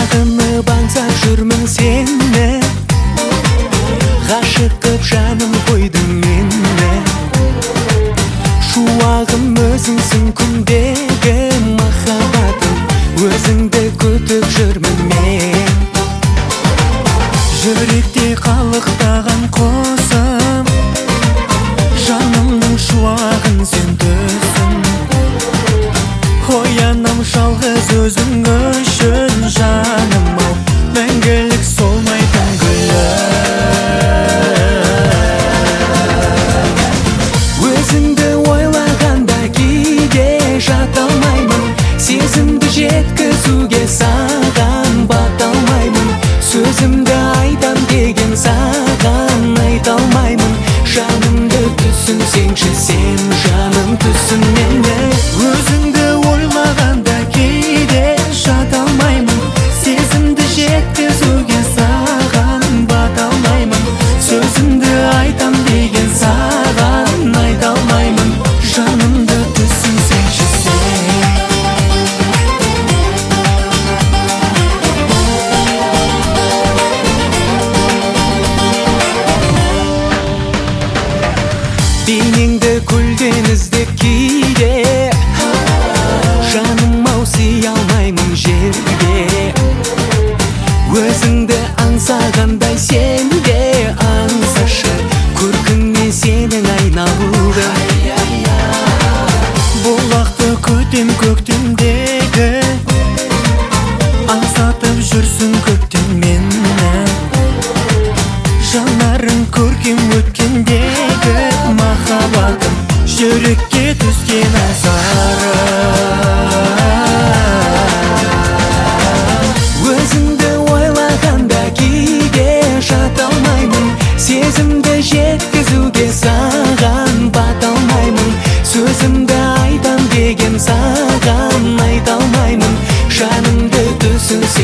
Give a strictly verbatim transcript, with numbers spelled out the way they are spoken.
Сағынып аңсап жүрмін сені, ғашық қып жаным қойдың мені. Шуағым өзіңсің күндегі махаббатым, өзіңді күтіп жүрмін мен. Жүректе қалықтаған қосым, жанымның шуағын сен төсің. Оянам жалғыз өзің үшін жаным ау, мәңгілік солмайтын гүлім. Өзіңді ойлағанда кейде жата алмаймын, сезімді жеткізуге саған бата алмаймын. Сөзімді айтам деген саған айта алмаймын. Жанымды түсінсеңші сен, жаным түсін мені. Өзіңді ойлағанда кейде жата алмаймын, сезімді жеткізуге саған бата алмаймын. Сөзімді айтам деген саған айта алмаймын. Жанымды түсінсеңші сен. Бейнеңді көлден іздеп кейде, жаным ау сия алмаймын жерге. Өзіңді аңсағандай сен де аңсашы, көркіңе сенің айналдым. Бұлақты көтем көктемдегі, аңсатып жүрсің көктем мені. Жанарың көркем өткендегі махаббатым, жүрекке түскен азарым. Өзіңді ойлағанда кейде жата алмаймын, сезімді жеткізуге саған бата алмаймын. Сөзімді айтам деген саған айта алмаймын. Жанымды түсінсең